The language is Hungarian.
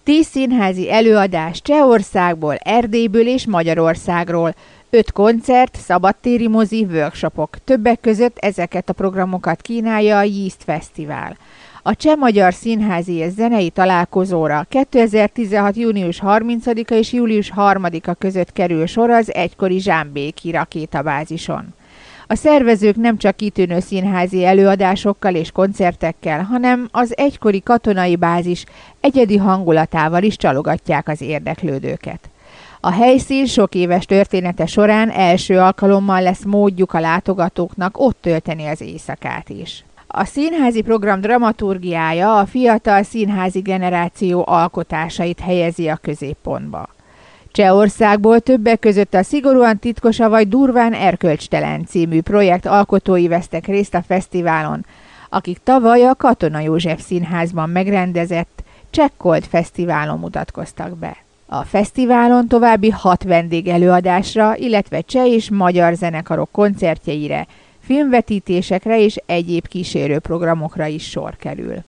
10 színházi előadás Csehországból, Erdélyből és Magyarországról, 5 koncert, szabadtéri mozi, workshopok. Többek között ezeket a programokat kínálja a Yeast Fesztivál. A Cseh-Magyar Színházi és Zenei Találkozóra 2016. június 30-a és július 3-a között kerül sor az egykori Zsámbéki rakétabázison. A szervezők nem csak kitűnő színházi előadásokkal és koncertekkel, hanem az egykori katonai bázis egyedi hangulatával is csalogatják az érdeklődőket. A helyszín sok éves története során első alkalommal lesz módjuk a látogatóknak ott tölteni az éjszakát is. A színházi program dramaturgiája a fiatal színházi generáció alkotásait helyezi a középpontba. Csehországból többek között a Szigorúan titkos, vagy Durván erkölcstelen című projekt alkotói vesztek részt a fesztiválon, akik tavaly a Katona József Színházban megrendezett Csekkold Fesztiválon mutatkoztak be. A fesztiválon további 6 vendégelőadásra, illetve cseh és magyar zenekarok koncertjeire, filmvetítésekre és egyéb kísérő programokra is sor kerül.